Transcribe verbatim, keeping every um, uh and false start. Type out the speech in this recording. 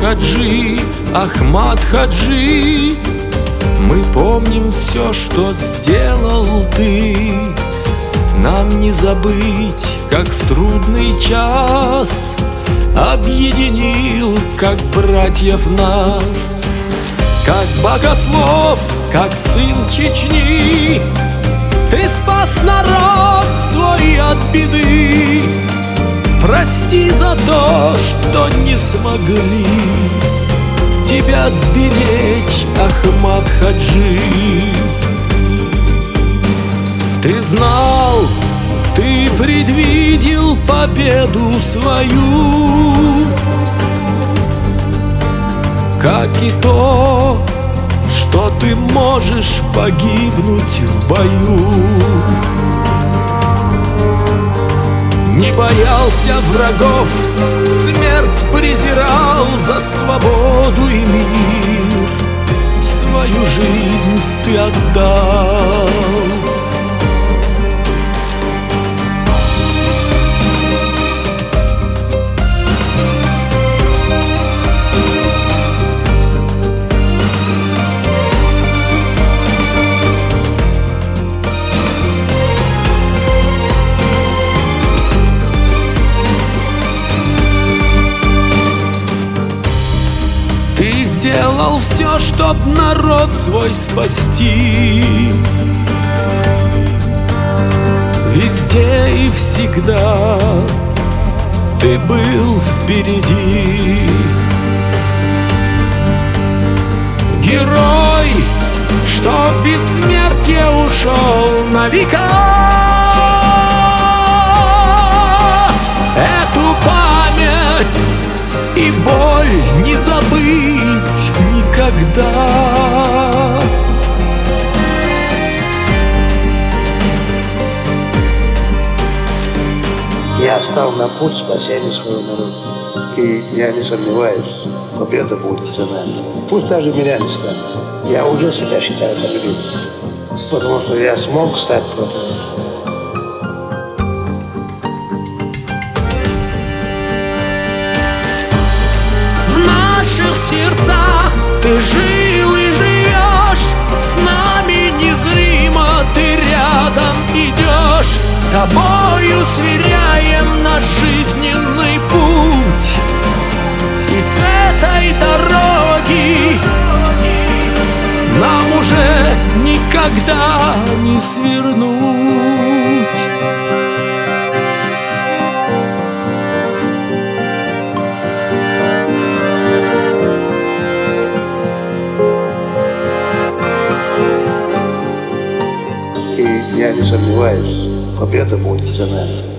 Хаджи, Ахмад Хаджи, мы помним все, что сделал ты. Нам не забыть, как в трудный час объединил, как братьев нас. Как богослов, как сын Чечни, ты спас народ свой от беды. Прости за то, что не смогли тебя сберечь, Ахмад Хаджи. Ты знал, ты предвидел победу свою, как и то, что ты можешь погибнуть в бою. Не боялся врагов, смерть презирал за свободу и мир. Свою жизнь ты отдал. Ты сделал все, чтоб народ свой спасти. Везде и всегда ты был впереди. Герой, что в бессмертие ушел на века. Эту память и боль не забыть никогда. Я стал на путь спасения своего народа. И я не сомневаюсь, победа будет за нами. Пусть даже меня не станет. Я уже себя считаю победителем, потому что я смог стать против. В сердцах ты жил и живешь, с нами незримо ты рядом идешь. Тобою сверяем наш жизненный путь, и с этой дороги нам уже никогда не свернуть. И я не сомневаюсь, победа будет за нами.